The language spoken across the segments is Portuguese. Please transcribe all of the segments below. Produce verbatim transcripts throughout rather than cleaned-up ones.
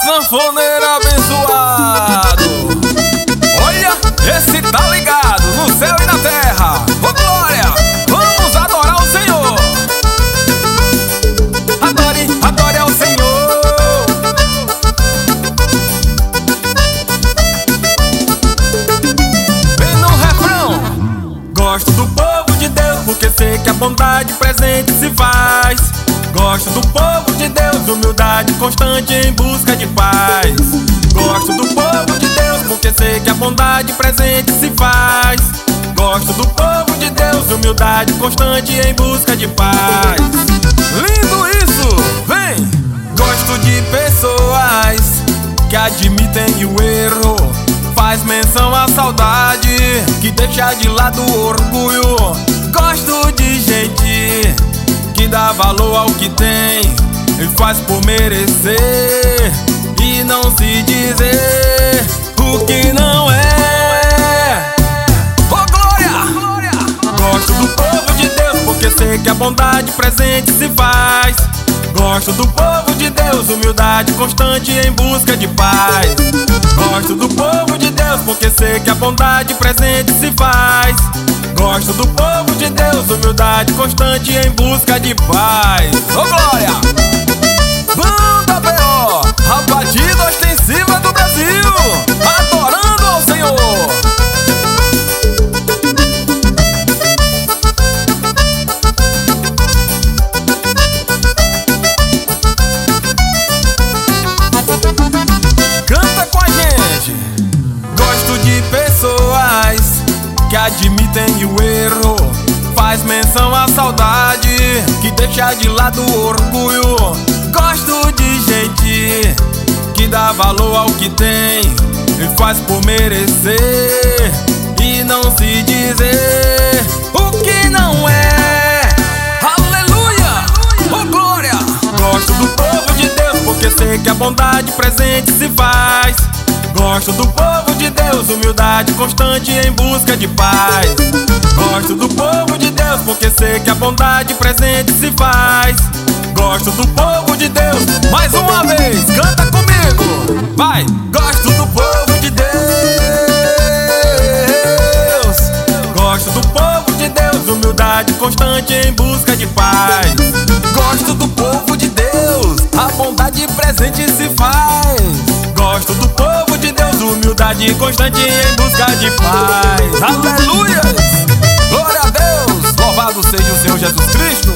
sanfoneiro abençoado. Olha, esse tá ligado no céu e na terra. Ô glória, vamos adorar o Senhor. Adore, adore ao Senhor. Vem no refrão. Gosto do povo de Deus porque sei que a bondade presente se faz. Gosto do povo de Deus, humildade constante em busca de paz. Gosto do povo de Deus porque sei que a bondade presente se faz. Gosto do povo de Deus, humildade constante em busca de paz. Lindo isso, vem! Gosto de pessoas que admitem o erro, faz menção à saudade, que deixa de lado o orgulho. Gosto de gente que dá valor ao que tem e faz por merecer e não se dizer o que não é. Oh glória! Gosto do povo de Deus porque sei que a bondade presente se faz. Gosto do povo de Deus, humildade constante em busca de paz. Gosto do povo de Deus porque sei que a bondade presente se faz. Gosto do povo de Deus, humildade constante em busca de paz. Ô glória! Banda B O, a batida ostensiva do Brasil, adorando ao Senhor. Canta com a gente. Gosto de pessoas que admitem o erro, faz menção à saudade, que deixa de lado o orgulho. Gosto de gente que dá valor ao que tem e faz por merecer e não se dizer o que não é. Aleluia! Oh glória! Gosto do povo de Deus porque sei que a bondade presente se faz. Gosto do povo de Deus, humildade constante em busca de paz. Gosto do povo de Deus porque sei que a bondade presente se faz. Gosto do povo de Deus, mais uma vez, canta comigo, vai! Gosto do povo de Deus. Gosto do povo de Deus, humildade constante em busca de paz. Gosto do povo de Deus, a bondade presente se faz. Gosto do povo de Deus, humildade constante em busca de paz. Aleluia! Glória a Deus! Louvado seja o Senhor Jesus Cristo!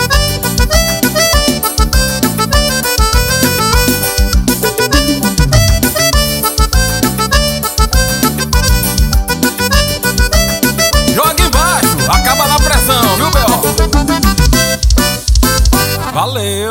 Joga embaixo, acaba na pressão, viu, B O? Valeu!